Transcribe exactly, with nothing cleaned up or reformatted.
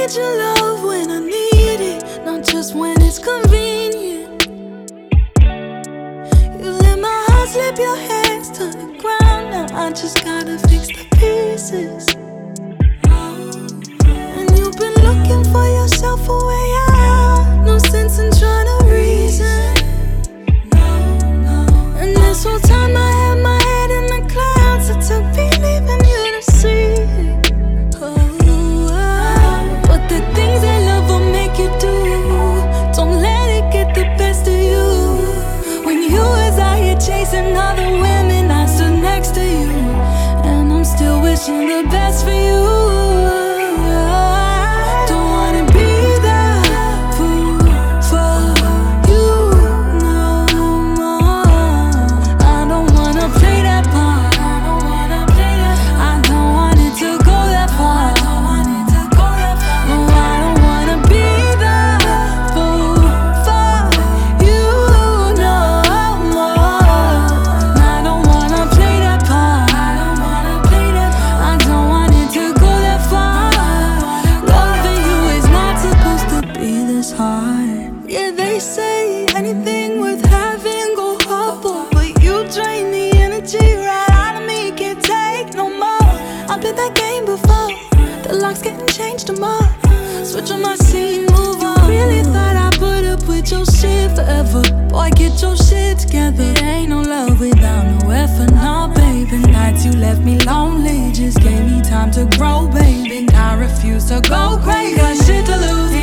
need your love when I need it, not just when it's convenient. You let my heart slip your hands to the ground. Now I just gotta fix the pieces. And you've been looking for yourself a way out. No sense in trying to reason. And this whole time I had my head in the clouds. It took me leaving you to see it. Oh, but the things that love will make you do, don't let it get the best of you. When you was out here chasing other women, I stood next to you, and I'm still wishing the best for you. Yeah, they say anything worth having go hopeful, but you drain the energy right out of me. Can't take no more. I've been that game before. The lock's getting changed tomorrow. Switch on my scene, move on. Really thought I put up with your shit forever. Boy, get your shit together. It ain't no love without no effort, no, baby. Nights you left me lonely, just gave me time to grow, baby. I refuse to go crazy. Got shit to lose.